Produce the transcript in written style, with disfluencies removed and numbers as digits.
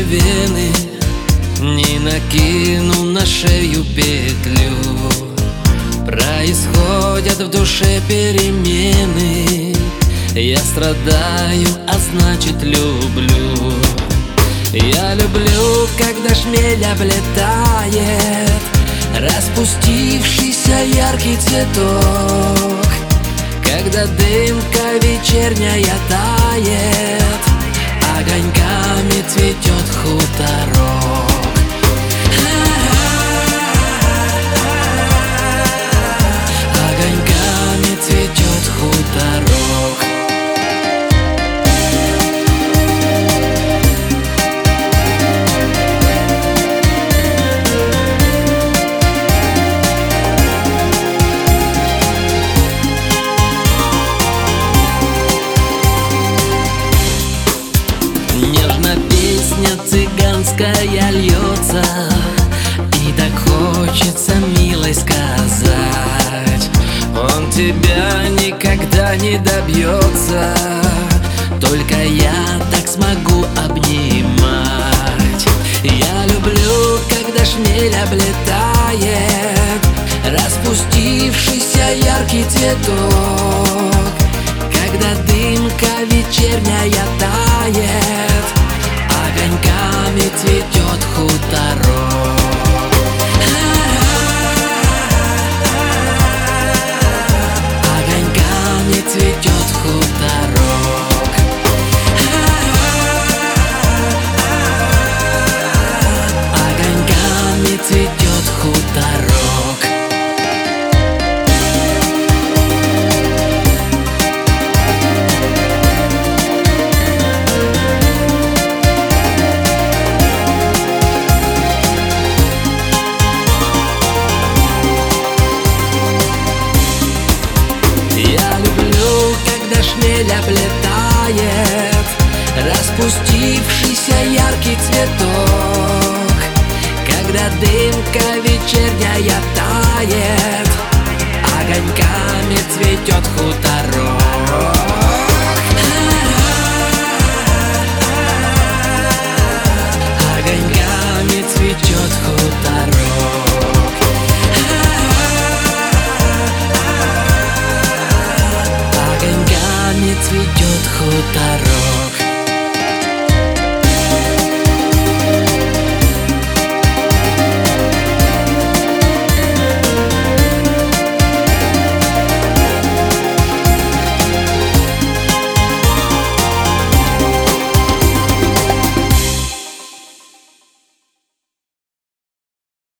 вены, не накину на шею петлю. Происходят в душе перемены, я страдаю, а значит люблю. Я люблю, когда шмель облетает распустившийся яркий цветок, когда дымка вечерняя тает, огоньками цветет хуторок. Огоньками цветет хуторок. Нежно песня цыганская льется, и так хочется, милой, сказать: он тебя никогда не добьется, только я так смогу обнимать. Я люблю, когда шмель облетает распустившийся яркий цветок, когда дымка вечерняя тает, огоньками цветет хуторок. Огоньками цветет хуторок. Огоньками цветет хуторок. Шмель облетает распустившийся яркий цветок, когда дымка вечерняя тает, огоньками цветет хуторок.